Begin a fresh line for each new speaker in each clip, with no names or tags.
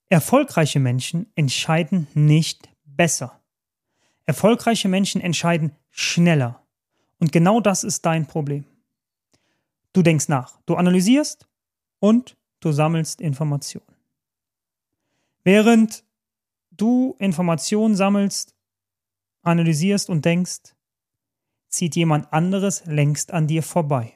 Erfolgreiche Menschen entscheiden nicht besser. Erfolgreiche Menschen entscheiden schneller. Und genau das ist dein Problem. Du denkst nach, du analysierst und du sammelst Informationen. Während du Informationen sammelst, analysierst und denkst, zieht jemand anderes längst an dir vorbei.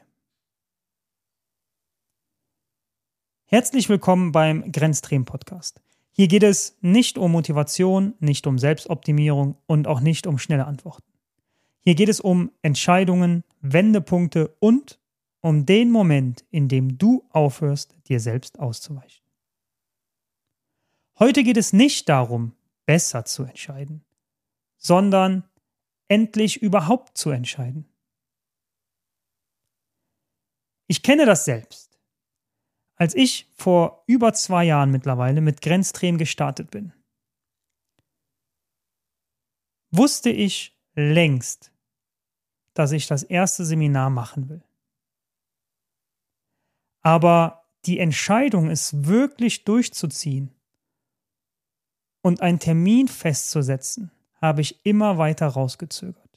Herzlich willkommen beim Grenztränen-Podcast. Hier geht es nicht um Motivation, nicht um Selbstoptimierung und auch nicht um schnelle Antworten. Hier geht es um Entscheidungen, Wendepunkte und um den Moment, in dem du aufhörst, dir selbst auszuweichen. Heute geht es nicht darum, besser zu entscheiden, sondern endlich überhaupt zu entscheiden. Ich kenne das selbst. Als ich vor über 2 Jahren mittlerweile mit Grenztränen gestartet bin, wusste ich längst, dass ich das erste Seminar machen will. Aber die Entscheidung, es wirklich durchzuziehen und einen Termin festzusetzen, habe ich immer weiter rausgezögert.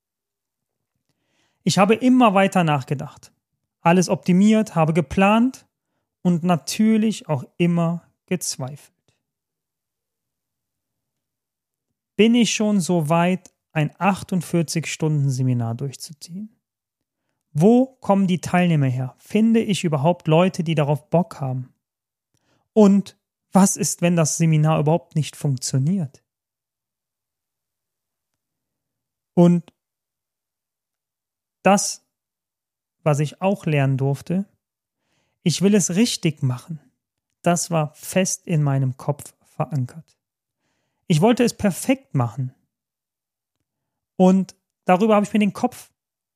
Ich habe immer weiter nachgedacht, alles optimiert, habe geplant und natürlich auch immer gezweifelt. Bin ich schon so weit, ein 48-Stunden-Seminar durchzuziehen? Wo kommen die Teilnehmer her? Finde ich überhaupt Leute, die darauf Bock haben? Und was ist, wenn das Seminar überhaupt nicht funktioniert? Und das, was ich auch lernen durfte, ich will es richtig machen. Das war fest in meinem Kopf verankert. Ich wollte es perfekt machen. Und darüber habe ich mir den Kopf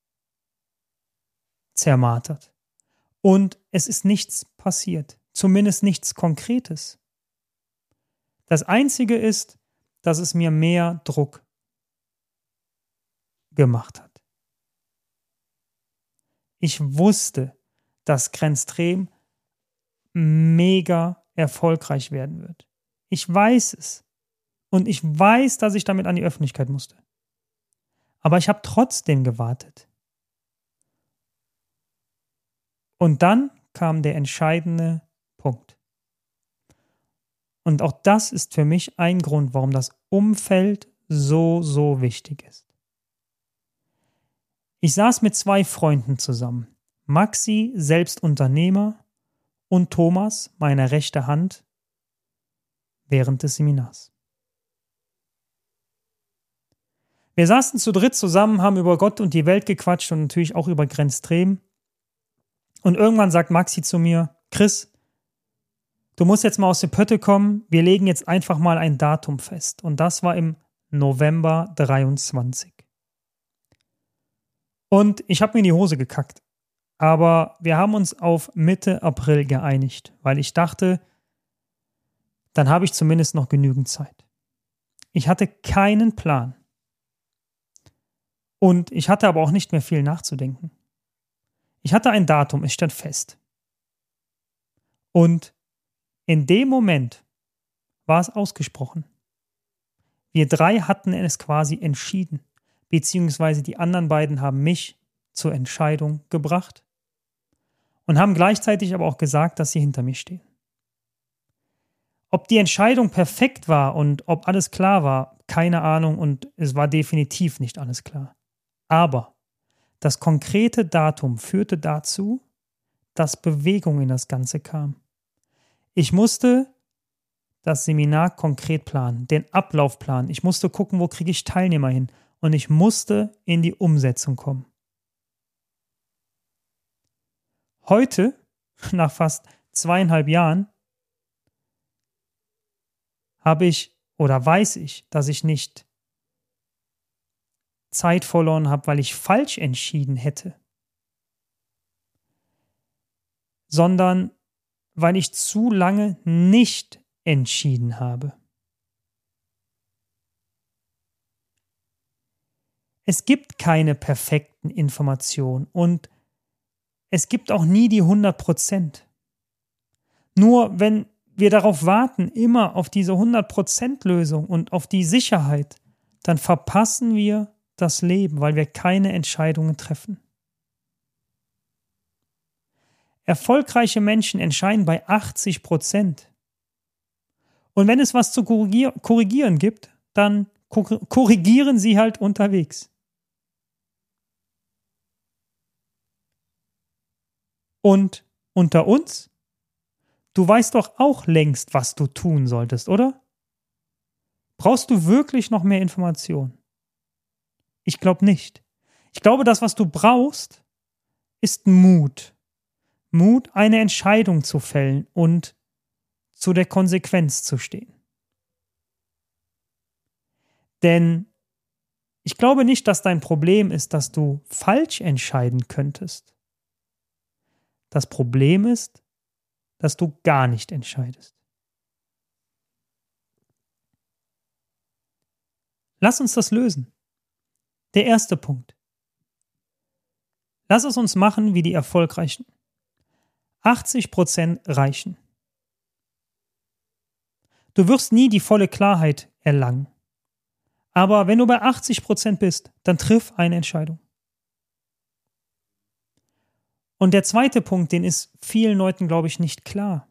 zermartert. Und es ist nichts passiert. Zumindest nichts Konkretes. Das Einzige ist, dass es mir mehr Druck gemacht hat. Ich wusste, dass Grenztränen mega erfolgreich werden wird. Ich weiß es. Und ich weiß, dass ich damit an die Öffentlichkeit musste. Aber ich habe trotzdem gewartet. Und dann kam der entscheidende Punkt. Und auch das ist für mich ein Grund, warum das Umfeld so wichtig ist. Ich saß mit 2 Freunden zusammen. Maxi, selbst Unternehmer, und Thomas, meine rechte Hand, während des Seminars. Wir saßen zu dritt zusammen, haben über Gott und die Welt gequatscht und natürlich auch über Grenztränen. Und irgendwann sagt Maxi zu mir: Chris, du musst jetzt mal aus der Pötte kommen, wir legen jetzt einfach mal ein Datum fest. Und das war im November 23. Und ich habe mir in die Hose gekackt. Aber wir haben uns auf Mitte April geeinigt, weil ich dachte, dann habe ich zumindest noch genügend Zeit. Ich hatte keinen Plan. Und ich hatte aber auch nicht mehr viel nachzudenken. Ich hatte ein Datum, es stand fest. Und in dem Moment war es ausgesprochen. Wir 3 hatten es quasi entschieden, beziehungsweise die anderen beiden haben mich zur Entscheidung gebracht und haben gleichzeitig aber auch gesagt, dass sie hinter mir stehen. Ob die Entscheidung perfekt war und ob alles klar war, keine Ahnung, und es war definitiv nicht alles klar. Aber das konkrete Datum führte dazu, dass Bewegung in das Ganze kam. Ich musste das Seminar konkret planen, den Ablauf planen. Ich musste gucken, wo kriege ich Teilnehmer hin. Und ich musste in die Umsetzung kommen. Heute, nach fast 2,5 Jahren, weiß ich, dass ich nicht Zeit verloren habe, weil ich falsch entschieden hätte, sondern weil ich zu lange nicht entschieden habe. Es gibt keine perfekten Informationen und es gibt auch nie die 100%. Nur wenn wir darauf warten, immer auf diese 100% Lösung und auf die Sicherheit, dann verpassen wir das Leben, weil wir keine Entscheidungen treffen. Erfolgreiche Menschen entscheiden bei 80%. Und wenn es was zu korrigieren gibt, dann korrigieren sie halt unterwegs. Und unter uns, du weißt doch auch längst, was du tun solltest, oder? Brauchst du wirklich noch mehr Informationen? Ich glaube nicht. Ich glaube, das, was du brauchst, ist Mut. Mut, eine Entscheidung zu fällen und zu der Konsequenz zu stehen. Denn ich glaube nicht, dass dein Problem ist, dass du falsch entscheiden könntest. Das Problem ist, dass du gar nicht entscheidest. Lass uns das lösen. Der erste Punkt. Lass es uns machen wie die Erfolgreichen. 80% reichen. Du wirst nie die volle Klarheit erlangen. Aber wenn du bei 80% bist, dann triff eine Entscheidung. Und der zweite Punkt, den ist vielen Leuten, glaube ich, nicht klar.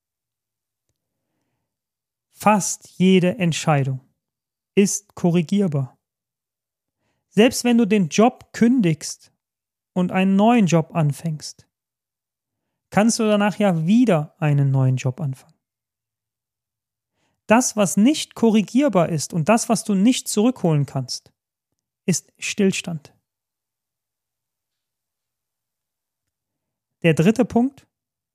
Fast jede Entscheidung ist korrigierbar. Selbst wenn du den Job kündigst und einen neuen Job anfängst, kannst du danach ja wieder einen neuen Job anfangen. Das, was nicht korrigierbar ist und das, was du nicht zurückholen kannst, ist Stillstand. Der dritte Punkt.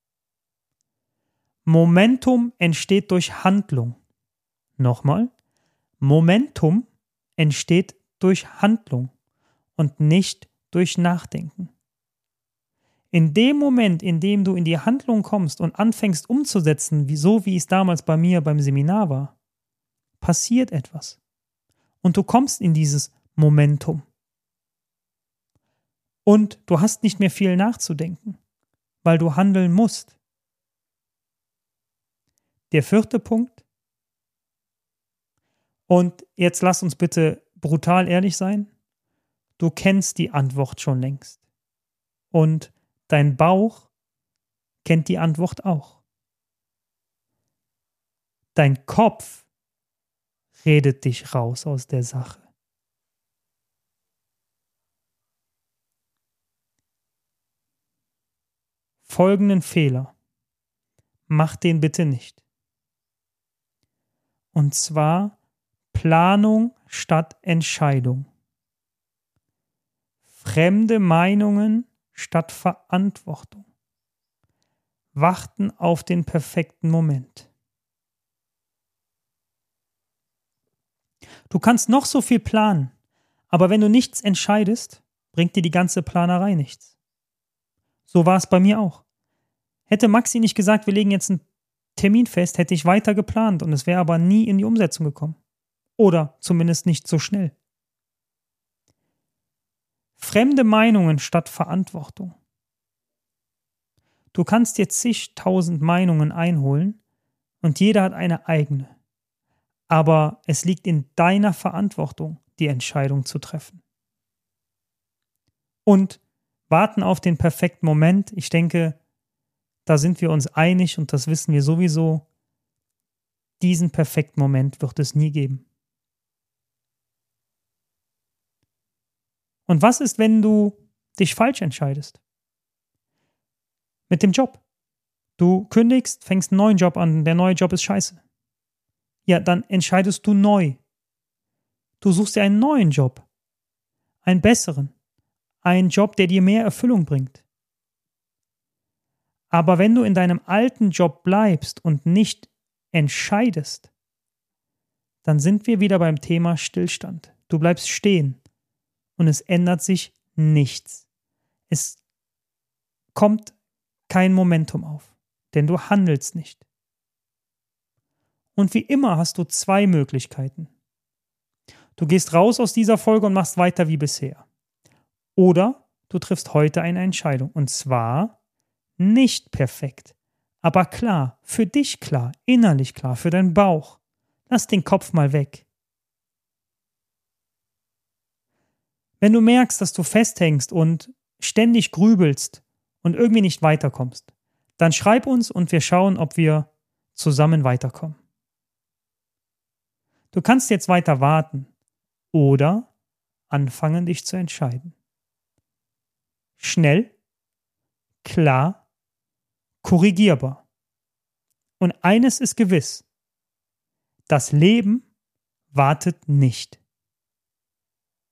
Momentum entsteht durch Handlung. Nochmal. Momentum entsteht durch Handlung und nicht durch Nachdenken. In dem Moment, in dem du in die Handlung kommst und anfängst umzusetzen, so wie es damals bei mir beim Seminar war, passiert etwas. Und du kommst in dieses Momentum. Und du hast nicht mehr viel nachzudenken, weil du handeln musst. Der vierte Punkt. Und jetzt lass uns bitte brutal ehrlich sein. Du kennst die Antwort schon längst. Und dein Bauch kennt die Antwort auch. Dein Kopf redet dich raus aus der Sache. Folgenden Fehler. Mach den bitte nicht. Und zwar Planung statt Entscheidung. Fremde Meinungen statt Verantwortung. Warten auf den perfekten Moment. Du kannst noch so viel planen, aber wenn du nichts entscheidest, bringt dir die ganze Planerei nichts. So war es bei mir auch. Hätte Maxi nicht gesagt, wir legen jetzt einen Termin fest, hätte ich weiter geplant und es wäre aber nie in die Umsetzung gekommen. Oder zumindest nicht so schnell. Fremde Meinungen statt Verantwortung. Du kannst dir zigtausend Meinungen einholen und jeder hat eine eigene. Aber es liegt in deiner Verantwortung, die Entscheidung zu treffen. Und warten auf den perfekten Moment. Ich denke, da sind wir uns einig und das wissen wir sowieso. Diesen perfekten Moment wird es nie geben. Und was ist, wenn du dich falsch entscheidest? Mit dem Job. Du kündigst, fängst einen neuen Job an, der neue Job ist scheiße. Ja, dann entscheidest du neu. Du suchst dir einen neuen Job. Einen besseren. Einen Job, der dir mehr Erfüllung bringt. Aber wenn du in deinem alten Job bleibst und nicht entscheidest, dann sind wir wieder beim Thema Stillstand. Du bleibst stehen und es ändert sich nichts. Es kommt kein Momentum auf, denn du handelst nicht. Und wie immer hast du zwei Möglichkeiten. Du gehst raus aus dieser Folge und machst weiter wie bisher. Oder du triffst heute eine Entscheidung und zwar nicht perfekt, aber klar, für dich klar, innerlich klar, für deinen Bauch. Lass den Kopf mal weg. Wenn du merkst, dass du festhängst und ständig grübelst und irgendwie nicht weiterkommst, dann schreib uns und wir schauen, ob wir zusammen weiterkommen. Du kannst jetzt weiter warten oder anfangen, dich zu entscheiden. Schnell, klar, korrigierbar. Und eines ist gewiss: Das Leben wartet nicht.